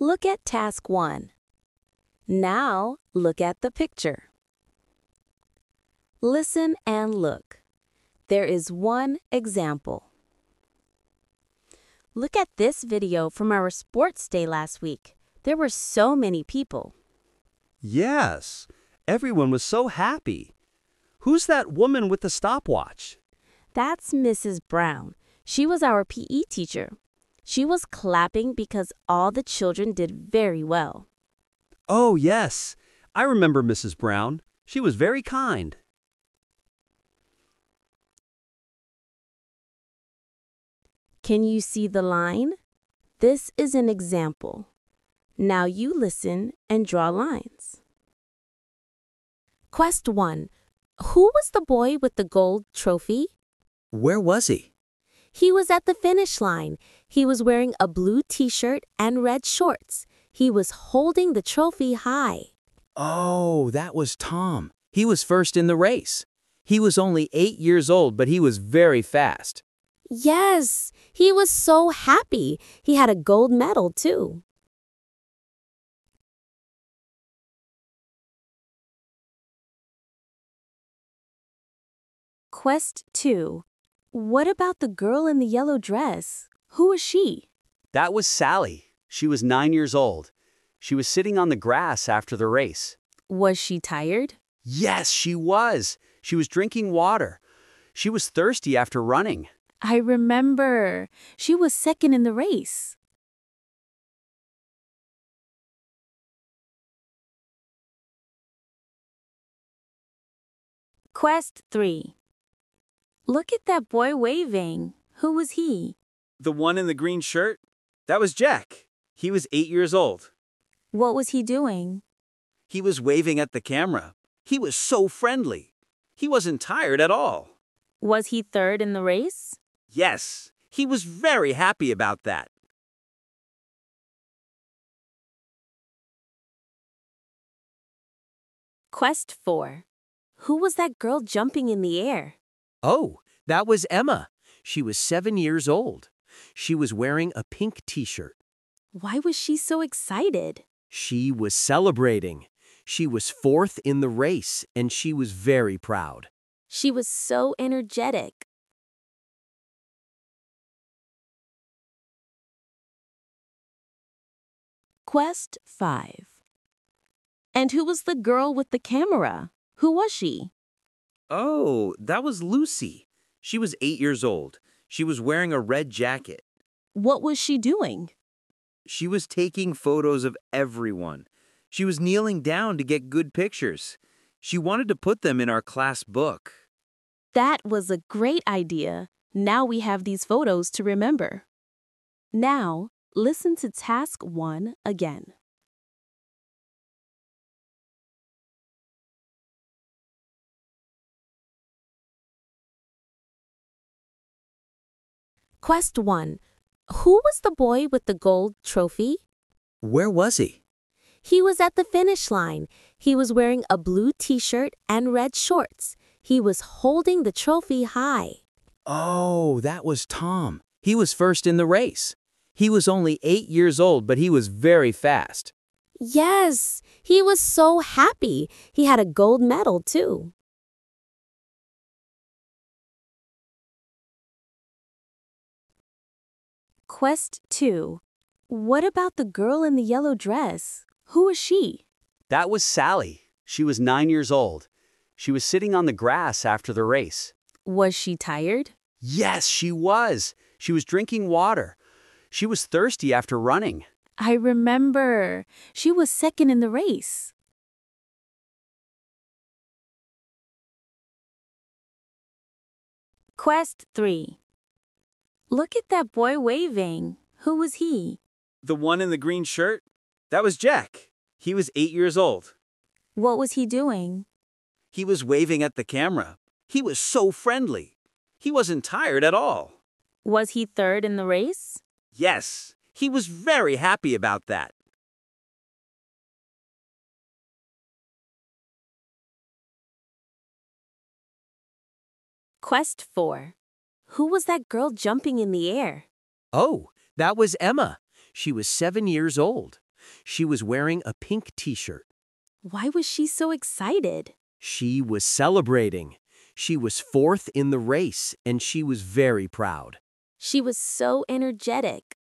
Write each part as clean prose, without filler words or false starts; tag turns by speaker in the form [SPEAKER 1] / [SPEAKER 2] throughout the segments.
[SPEAKER 1] Look at task 1. Now, look at the picture. Listen and look. There is one example. Look at this video from our sports day last week. There were so many people.
[SPEAKER 2] Yes, everyone was so happy. Who's that woman with the stopwatch?
[SPEAKER 1] That's Mrs. Brown. She was our PE teacher. She was clapping because all the children did very well.
[SPEAKER 2] Oh, yes. I remember Mrs. Brown. She was very kind.
[SPEAKER 1] Can you see the line? This is an example. Now you listen and draw lines. Quest 1. Who was the boy with the gold trophy?
[SPEAKER 3] Where was he?
[SPEAKER 1] He was at the finish line. He was wearing a blue t-shirt and red shorts. He was holding the trophy high.
[SPEAKER 3] Oh, that was Tom. He was first in the race. He was only 8 years old, but he was very fast.
[SPEAKER 1] Yes, he was so happy. He had a gold medal too. Quest 2. What about the girl in the yellow dress? Who was she?
[SPEAKER 2] That was Sally. She was 9 years old. She was sitting on the grass after the race.
[SPEAKER 1] Was she tired?
[SPEAKER 2] Yes, she was. She was drinking water. She was thirsty after running.
[SPEAKER 1] I remember. She was second in the race. Quest 3. Look at that boy waving. Who was he?
[SPEAKER 4] The one in the green shirt? That was Jack. He was 8 years old.
[SPEAKER 1] What was he doing?
[SPEAKER 4] He was waving at the camera. He was so friendly. He wasn't tired at all.
[SPEAKER 1] Was he third in the race?
[SPEAKER 4] Yes, he was very happy about that.
[SPEAKER 1] Quest 4. Who was that girl jumping in the air?
[SPEAKER 3] Oh, that was Emma. She was 7 years old. She was wearing a pink t-shirt.
[SPEAKER 1] Why was she so excited?
[SPEAKER 3] She was celebrating. She was fourth in the race, and she was very proud.
[SPEAKER 1] She was so energetic. Quest 5. And who was the girl with the camera? Who was she?
[SPEAKER 4] Oh, that was Lucy. She was 8 years old. She was wearing a red jacket.
[SPEAKER 1] What was she doing?
[SPEAKER 4] She was taking photos of everyone. She was kneeling down to get good pictures. She wanted to put them in our class book.
[SPEAKER 1] That was a great idea. Now we have these photos to remember. Now, listen to task 1 again. Quest 1. Who was the boy with the gold trophy?
[SPEAKER 3] Where was he?
[SPEAKER 1] He was at the finish line. He was wearing a blue t-shirt and red shorts. He was holding the trophy high.
[SPEAKER 3] Oh, that was Tom. He was first in the race. He was only 8 years old, but he was very fast.
[SPEAKER 1] Yes, he was so happy. He had a gold medal too. Quest 2. What about the girl in the yellow dress? Who was she?
[SPEAKER 2] That was Sally. She was 9 years old. She was sitting on the grass after the race.
[SPEAKER 1] Was she tired?
[SPEAKER 2] Yes, she was. She was drinking water. She was thirsty after running.
[SPEAKER 1] I remember. She was second in the race. Quest 3. Look at that boy waving. Who was he?
[SPEAKER 4] The one in the green shirt? That was Jack. He was 8 years old.
[SPEAKER 1] What was he doing?
[SPEAKER 4] He was waving at the camera. He was so friendly. He wasn't tired at all.
[SPEAKER 1] Was he third in the race?
[SPEAKER 4] Yes, he was very happy about that.
[SPEAKER 1] Quest 4. Who was that girl jumping in the air?
[SPEAKER 3] Oh, that was Emma. She was 7 years old.
[SPEAKER 5] She was wearing a pink t-shirt.
[SPEAKER 1] Why was she so excited?
[SPEAKER 5] She was celebrating. She was fourth in the race, and she was very proud.
[SPEAKER 1] She was so energetic.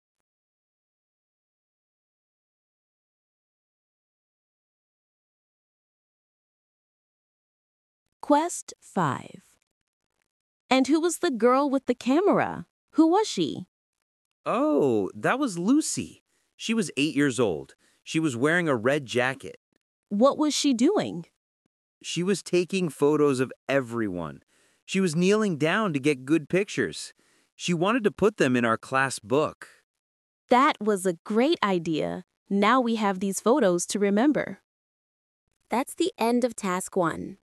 [SPEAKER 1] Quest 5. And who was the girl with the camera? Who was she?
[SPEAKER 4] Oh, that was Lucy. She was 8 years old. She was wearing a red jacket.
[SPEAKER 1] What was she doing?
[SPEAKER 4] She was taking photos of everyone. She was kneeling down to get good pictures. She wanted to put them in our class book.
[SPEAKER 1] That was a great idea. Now we have these photos to remember. That's the end of Task 1.